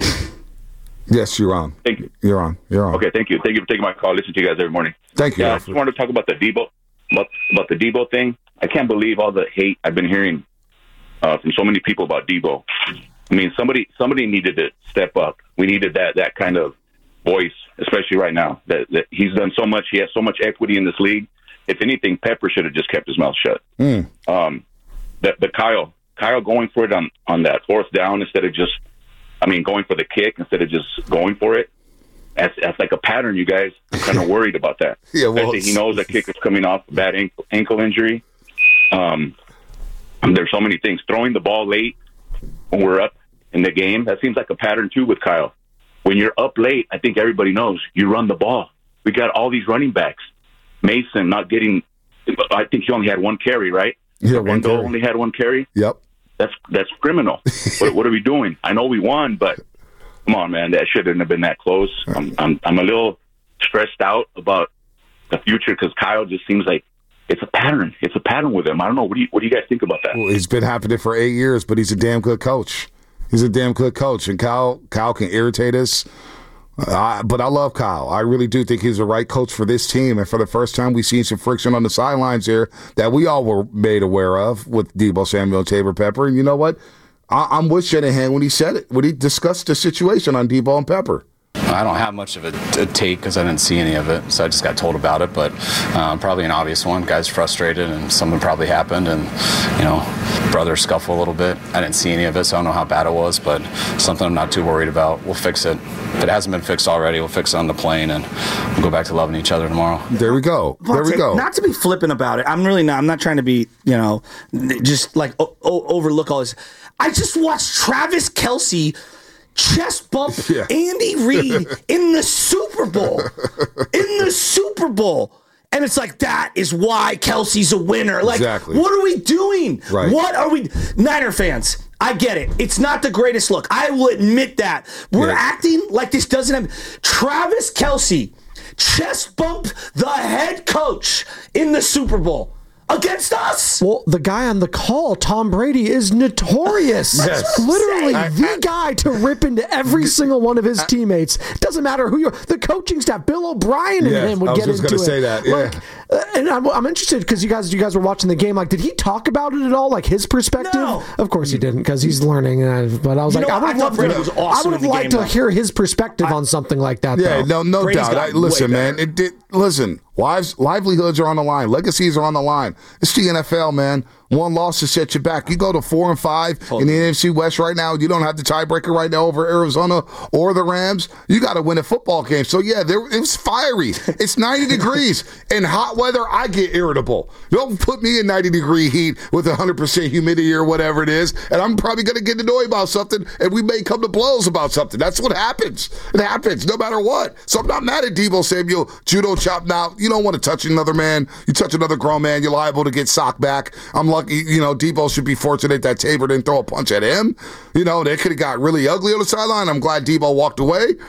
Yes, you're on. Thank you. You're on. Okay, thank you. Thank you for taking my call. Listen to you guys every morning. Thank you, I Alfred. just wanted to talk about the Debo, about the Debo thing. I can't believe all the hate I've been hearing from so many people about Debo. I mean, somebody needed to step up. We needed that kind of voice, especially right now. That he's done so much. He has so much equity in this league. If anything, Pepper should have just kept his mouth shut. The Kyle going for it on that fourth down instead of just, going for the kick instead of just going for it. That's like a pattern, you guys. I'm kind of worried about that. Yeah, well, he knows that kick is coming off a bad ankle injury. There's so many things. Throwing the ball late when we're up in the game, that seems like a pattern too with Kyle. When you're up late, I think everybody knows you run the ball. We got all these running backs. Mason not getting. I think he only had one carry, right? Yeah, one carry. Only had one carry. Yep. That's criminal. What are we doing? I know we won, but come on, man, that shouldn't have been that close. I'm a little stressed out about the future because Kyle just seems like it's a pattern. It's a pattern with him. I don't know. What do you guys think about that? Well, it's been happening for 8 years, but he's a damn good coach. And Kyle can irritate us. But I love Kyle. I really do think he's the right coach for this team. And for the first time, we've seen some friction on the sidelines here that we all were made aware of with Deebo Samuel and Taylor Pepper. And you know what? I'm with Shanahan when he said it, when he discussed the situation on Deebo and Pepper. I don't have much of a take because I didn't see any of it, so I just got told about it. But probably an obvious one. Guy's frustrated, and something probably happened, and brothers scuffle a little bit. I didn't see any of it, so I don't know how bad it was, but something I'm not too worried about. We'll fix it. If it hasn't been fixed already, we'll fix it on the plane, and we'll go back to loving each other tomorrow. There we go. Not to be flippant about it. I'm really not. I'm not trying to be, just like overlook all this. I just watched Travis Kelce chest bump Andy Reid in the Super Bowl. And it's like, that is why Kelce's a winner. Like, exactly. What are we doing? Right. What are we... Niner fans, I get it. It's not the greatest look. I will admit that. We're acting like this doesn't have... Travis Kelce chest bumped the head coach in the Super Bowl. Against us. Well, the guy on the call, Tom Brady, is notorious. Yes. Literally the guy to rip into every single one of his teammates. Doesn't matter who you're. The coaching staff, Bill O'Brien and him would get into it. I was just going to say that. Yeah. And I'm interested because you guys were watching the game. Like, did he talk about it at all? Like his perspective? No. Of course he didn't because he's learning. But I was I would have liked to hear his perspective on something like that. Yeah, though. no doubt. Listen, man. Listen. Livelihoods are on the line. Legacies are on the line. It's the NFL, man. One loss to set you back. You go to 4-5 in the NFC West right now. You don't have the tiebreaker right now over Arizona or the Rams. You got to win a football game. So, yeah, it was fiery. It's 90 degrees. In hot weather, I get irritable. Don't put me in 90-degree heat with 100% humidity or whatever it is, and I'm probably going to get annoyed about something, and we may come to blows about something. That's what happens. It happens no matter what. So I'm not mad at Deebo Samuel. Judo chop now. You don't want to touch another man. You touch another grown man, you're liable to get socked back. I'm lucky. Deebo should be fortunate that Tabor didn't throw a punch at him. They could have got really ugly on the sideline. I'm glad Deebo walked away.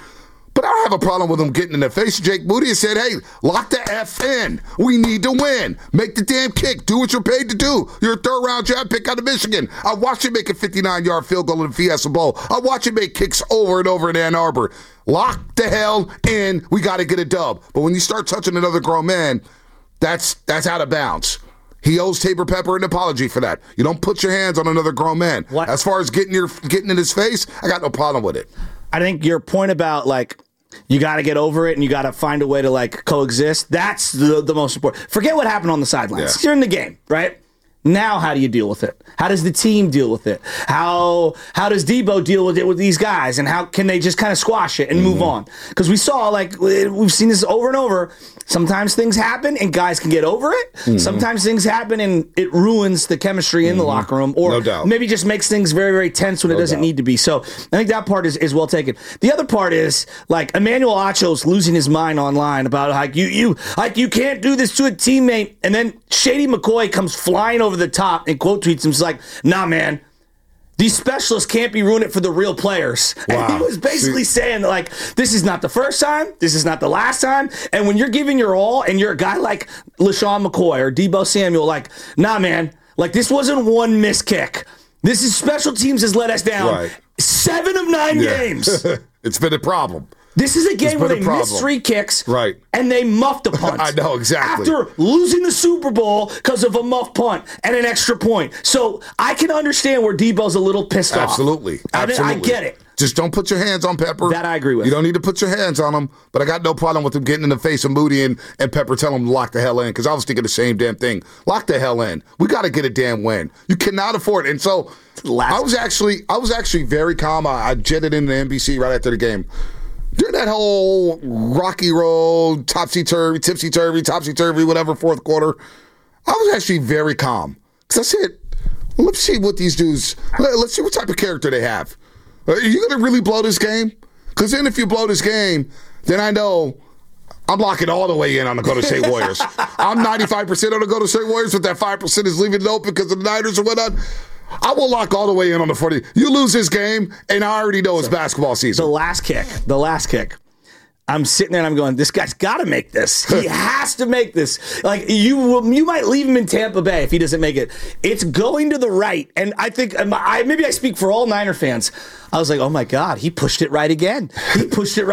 But I don't have a problem with him getting in the face of Jake Moody and said, hey, lock the F in. We need to win. Make the damn kick. Do what you're paid to do. You're a third-round draft pick out of Michigan. I watched you make a 59-yard field goal in the Fiesta Bowl. I watched you make kicks over and over in Ann Arbor. Lock the hell in. We got to get a dub. But when you start touching another grown man, that's out of bounds. He owes Tabor Pepper an apology for that. You don't put your hands on another grown man. What? As far as getting in his face, I got no problem with it. I think your point about, like, you got to get over it and you got to find a way to, like, coexist, that's the most important. Forget what happened on the sidelines. Yeah. You're in the game, right? Now how do you deal with it? How does the team deal with it? How does Debo deal with it with these guys? And how can they just kind of squash it and move on? Because we saw, like, we've seen this over and over. Sometimes things happen and guys can get over it. Sometimes things happen and it ruins the chemistry in the locker room, or maybe just makes things very, very tense when it doesn't need to be. So I think that part is well taken. The other part is, like, Emmanuel Acho's losing his mind online about, like, you can't do this to a teammate, and then Shady McCoy comes flying over the top and quote tweets him, like, nah, man, these specialists can't be ruining it for the real players. Wow. And he was basically saying, like, this is not the first time, this is not the last time, and when you're giving your all and you're a guy like LaShawn McCoy or Debo Samuel, like, nah, man, like, this wasn't one missed kick. This is special teams has let us down 7 of 9 games. It's been a problem. This is a game where they missed 3 kicks, and they muffed a punt. I know, exactly. After losing the Super Bowl because of a muff punt and an extra point. So I can understand where Debo's a little pissed off. Absolutely. I get it. Just don't put your hands on Pepper. That I agree with. You don't need to put your hands on him, but I got no problem with him getting in the face of Moody and Pepper telling him to lock the hell in, because I was thinking the same damn thing. Lock the hell in. We got to get a damn win. You cannot afford it. And so I was actually very calm. I jetted into NBC right after the game. During that whole rocky road, topsy-turvy, tipsy-turvy, whatever, fourth quarter, I was actually very calm. Because I said, let's see what these dudes, let's see what type of character they have. Are you going to really blow this game? Because then if you blow this game, then I know I'm locking all the way in on the Golden State Warriors. I'm 95% on the Golden State Warriors, but that 5% is leaving it open because of the Niners or whatnot. I will lock all the way in on the 40. You lose this game, and I already know it's basketball season. The last kick. I'm sitting there and I'm going, this guy's got to make this. He has to make this. Like, you might leave him in Tampa Bay if he doesn't make it. It's going to the right. And I think, maybe I speak for all Niner fans. I was like, oh my God, he pushed it right again. And it just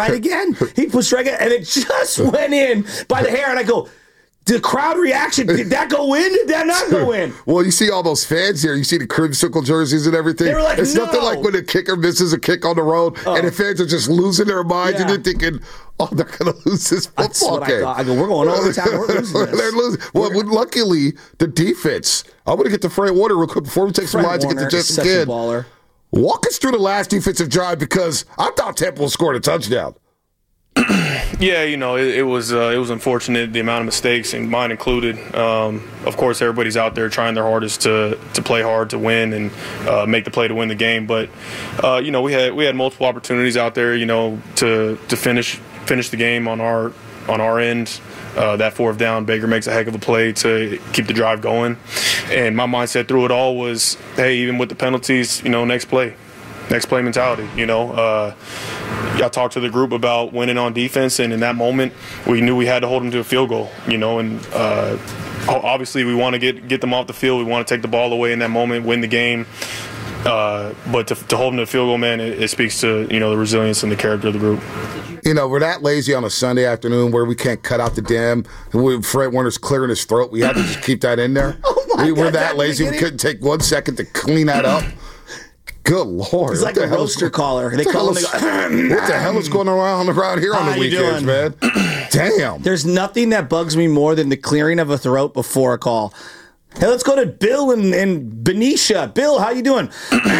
went in by the hair. And I go, the crowd reaction, did that go in? Did that not go in? Well, you see all those fans here. You see the creamsicle jerseys and everything. They were like, it's nothing like when a kicker misses a kick on the road and the fans are just losing their minds and you're thinking, oh, they're going to lose this football game. I go, we're going all the time. We're losing this. They're losing. Well, luckily, the defense. I want to get to Fred Warner real quick before we take some lines to get to Justin Kidd. Walk us through the last defensive drive, because I thought Temple scored a touchdown. Yeah, it was unfortunate, the amount of mistakes, and mine included. Of course, everybody's out there trying their hardest to play hard to win and make the play to win the game. But we had multiple opportunities out there, to finish the game on our end. That fourth down, Baker makes a heck of a play to keep the drive going. And my mindset through it all was, hey, even with the penalties, next play mentality. I talked to the group about winning on defense, and in that moment, we knew we had to hold them to a field goal. And obviously we want to get them off the field. We want to take the ball away in that moment, win the game. But to hold them to a field goal, man, it speaks to the resilience and the character of the group. We're that lazy on a Sunday afternoon where we can't cut out the damn. Fred Warner's clearing his throat. We had to just keep that in there. We're that lazy. We couldn't take 1 second to clean that up. Good Lord. He's like a roaster caller. They call him. What the hell is going around here on the weekends, man? Damn. There's nothing that bugs me more than the clearing of a throat before a call. Hey, let's go to Bill and Benicia. Bill, how you doing?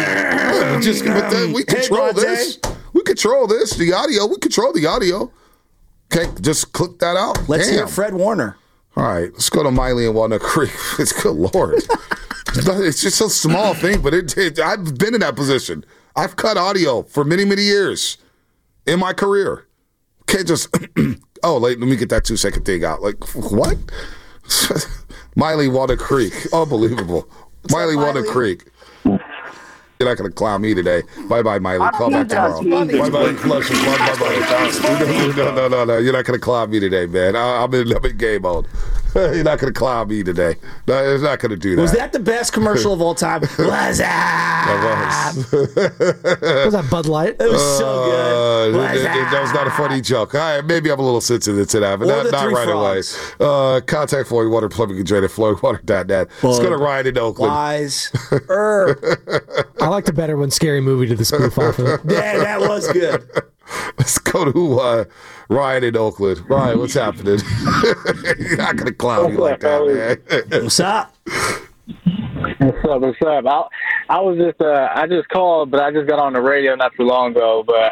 We control this. We control this. The audio. We control the audio. Okay, just clip that out. Let's hear Fred Warner. All right, let's go to Miley and Walnut Creek. It's good Lord. It's just a small thing, but I've been in that position. I've cut audio for many, many years in my career. Can't just, let me get that 2-second thing out. Like, what? Miley, Walnut Creek. Unbelievable. Miley, Walnut Creek. You're not going to clown me today. Bye-bye, Miley. Call back tomorrow. Bye-bye, Flush. Bye-bye. No. You're not going to clown me today, man. I'm in game mode. You're not going to clown me today. No, it's not going to do that. Was that the best commercial of all time? Was that? Was that Bud Light? It was so good. That was not a funny joke. Maybe I'm a little sensitive to that, but not right away. Contact Floyd Water Plumbing and Drain at floydwater.net. It's going to ride in Oakland. Wise. I liked it better when Scary Movie did the spoof off of it. Yeah, that was good. Let's go to Ryan in Oakland. Ryan, what's happening? You're not going to clown me like that, man. What's up? What's up? I was just I just called, but I just got on the radio not too long ago. But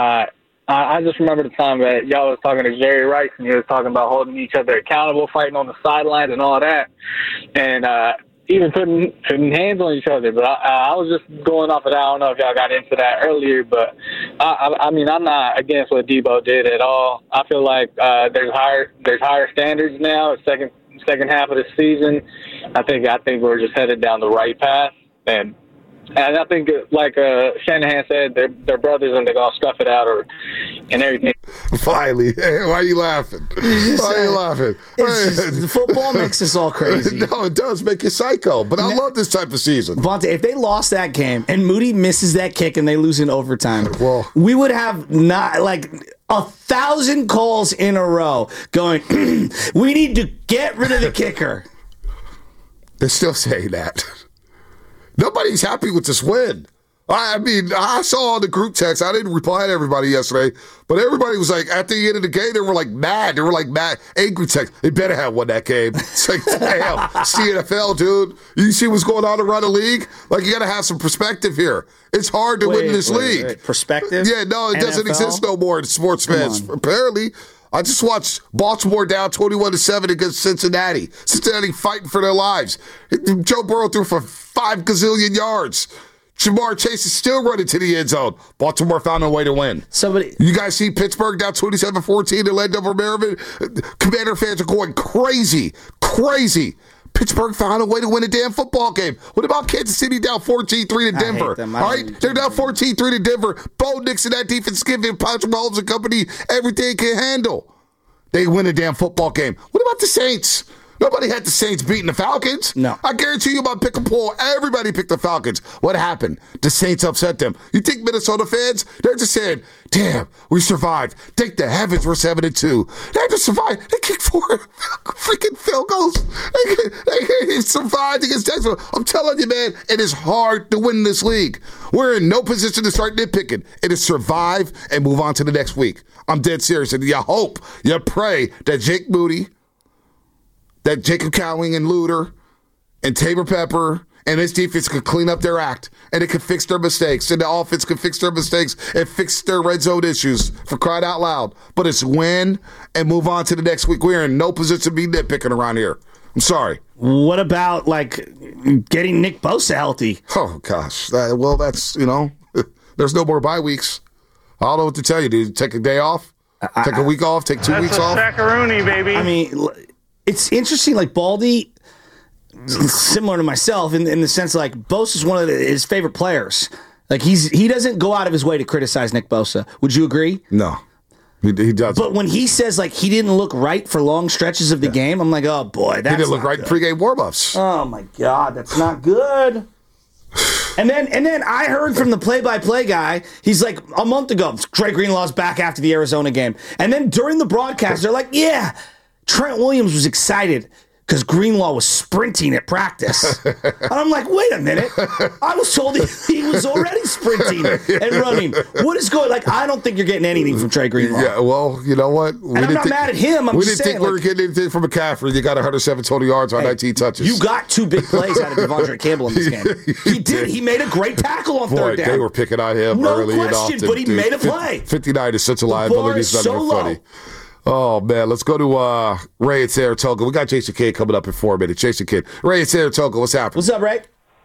I just remember the time that y'all was talking to Jerry Rice, and he was talking about holding each other accountable, fighting on the sidelines and all that, and even putting hands on each other. But I was just going off of that. I don't know if y'all got into that earlier, but I mean, I'm not against what Debo did at all. I feel like there's higher standards now. Second half of the season, I think we're just headed down the right path, and I think, like Shanahan said, they're brothers and they're gonna scuff it out and everything. Finally, why are you laughing? Why are you laughing? The football makes us all crazy. No, it does make you psycho. But I love this type of season. Vontae, if they lost that game and Moody misses that kick and they lose in overtime, we would have not like 1,000 calls in a row going, we need to get rid of the kicker. They're still saying that. Nobody's happy with this win. I mean, I saw all the group texts. I didn't reply to everybody yesterday, but everybody was like, at the end of the game, they were like mad. They were like mad, angry texts. They better have won that game. It's like, damn, it's the NFL, dude. You see what's going on around the league? Like, you got to have some perspective here. It's hard to win this league. Wait. Perspective? Yeah, no, it doesn't exist no more in sports fans. Apparently. I just watched Baltimore down 21-7 against Cincinnati. Cincinnati fighting for their lives. Joe Burrow threw for 5 gazillion yards. Jamar Chase is still running to the end zone. Baltimore found a way to win. You guys see Pittsburgh down 27-14 and Landover, Maryland? Commander fans are going crazy. Pittsburgh found a way to win a damn football game. What about Kansas City down 14-3 to Denver? All right, they're down 14-3 to Denver. Bo Nix and that defense giving Patrick Mahomes and company everything can handle. They win a damn football game. What about the Saints? Nobody had the Saints beating the Falcons. No. I guarantee you about pick a poll. Everybody picked the Falcons. What happened? The Saints upset them. You think Minnesota fans, they're just saying, damn, we survived. Thank the heavens we're 7-2. They just survived. They kicked 4 freaking field goals. They survived against Texas. I'm telling you, man, it is hard to win this league. We're in no position to start nitpicking. It is survive and move on to the next week. I'm dead serious. And you hope, you pray that Jake Moody, that Jacob Cowing and Luter and Tabor Pepper and his defense could clean up their act and it could fix their mistakes and the offense could fix their mistakes and fix their red zone issues, for crying out loud. But it's win and move on to the next week. We're in no position to be nitpicking around here. I'm sorry. What about, like, getting Nick Bosa healthy? Oh, gosh. That's, there's no more bye weeks. I don't know what to tell you, dude. Take a day off? Take a week off? Take 2 weeks off? That's a Saccaroni, baby. I mean, it's interesting, like, Baldy, similar to myself in the sense, like, Bosa's one of his favorite players. Like, he doesn't go out of his way to criticize Nick Bosa. Would you agree? No. He does. But when he says, like, he didn't look right for long stretches of the game, I'm like, oh, boy, that's He didn't look right in pregame warm-ups. Oh, my God, that's not good. And then I heard from the play-by-play guy, he's like, a month ago, Dre Greenlaw's back after the Arizona game. And then during the broadcast, they're like, yeah, Trent Williams was excited because Greenlaw was sprinting at practice. And I'm like, wait a minute. I was told he was already sprinting and running. What is going on? Like, I don't think you're getting anything from Trey Greenlaw. Yeah, well, you know what? And I'm not mad at him. We didn't think we were getting anything from McCaffrey. You got 107 total yards on 19 touches. You got 2 big plays out of Devondre Campbell in this game. He did. He made a great tackle on third down. They were picking on him early and often. But he made a play. 59 is such a liability. It's not even funny. Oh, man. Let's go to Ray at Saratoga. We got Jason Kidd coming up in 4 minutes. Jason Kidd. Ray at Saratoga, what's happening? What's up, Ray?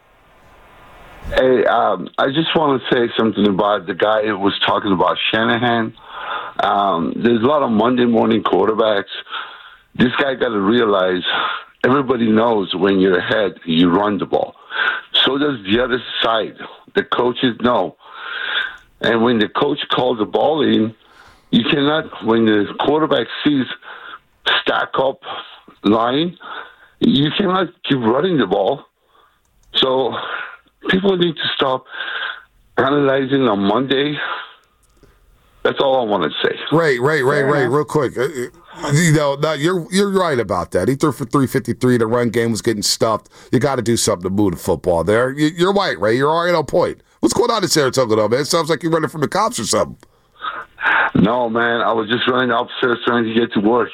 Hey, I just want to say something about the guy who was talking about Shanahan. There's a lot of Monday morning quarterbacks. This guy got to realize everybody knows when you're ahead, you run the ball. So does the other side. the coaches know. And when the coach calls the ball in, you cannot, when the quarterback sees stack up line, you cannot keep running the ball. So people need to stop analyzing on Monday. That's all I want to say. Ray, real quick. You're right about that. He threw for 353. The run game was getting stuffed. You got to do something to move the football there. You're right, Ray. You're all right on point. What's going on in Saratoga, though, man? It sounds like you're running from the cops or something. No, man. I was just running upstairs trying to get to work.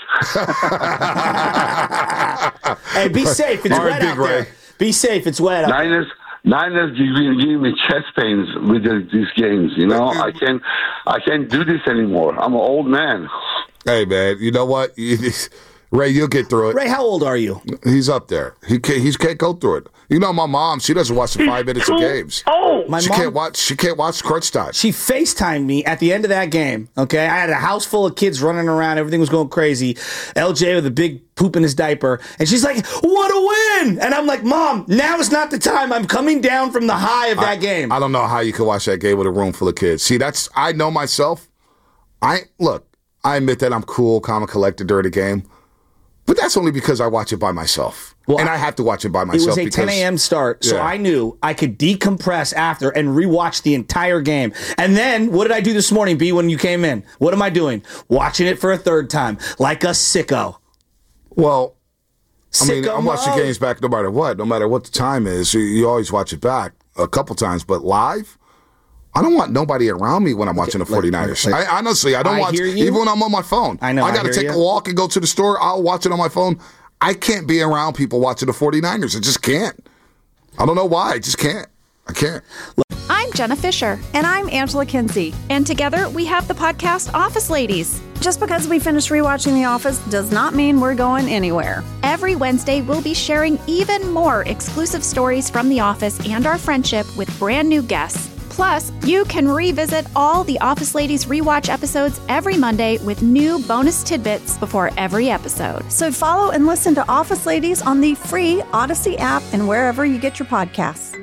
Hey, be safe. It's wet out there. Be safe. It's wet out there. Niners giving me chest pains with these games. You know, I can't do this anymore. I'm an old man. Hey, man, you know what? Ray, you'll get through it. Ray, how old are you? He's up there. He can't go through it. You know, my mom, she doesn't watch the 5 minutes of games. She can't watch crunch time. She FaceTimed me at the end of that game. Okay, I had a house full of kids running around. Everything was going crazy. LJ with a big poop in his diaper, and she's like, "What a win!" And I'm like, "Mom, now is not the time. I'm coming down from the high of that game." I don't know how you could watch that game with a room full of kids. See, I know myself. I admit that I'm cool, calm, and collected during the game. But that's only because I watch it by myself. Well, and I have to watch it by myself. It was a 10 a.m. start, so I knew I could decompress after and rewatch the entire game. And then, what did I do this morning, B, when you came in? What am I doing? Watching it for a third time, like a sicko. Well, I'm watching games back no matter what the time is. You always watch it back a couple times, but live? I don't want nobody around me when I'm watching the 49ers. I honestly don't watch, even when I'm on my phone. I know. I got to take a walk and go to the store. I'll watch it on my phone. I can't be around people watching the 49ers. I just can't. I don't know why. I just can't. I can't. I'm Jenna Fisher. And I'm Angela Kinsey. And together we have the podcast Office Ladies. Just because we finished rewatching The Office does not mean we're going anywhere. Every Wednesday, we'll be sharing even more exclusive stories from The Office and our friendship with brand new guests. Plus, you can revisit all the Office Ladies rewatch episodes every Monday with new bonus tidbits before every episode. So follow and listen to Office Ladies on the free Odyssey app and wherever you get your podcasts.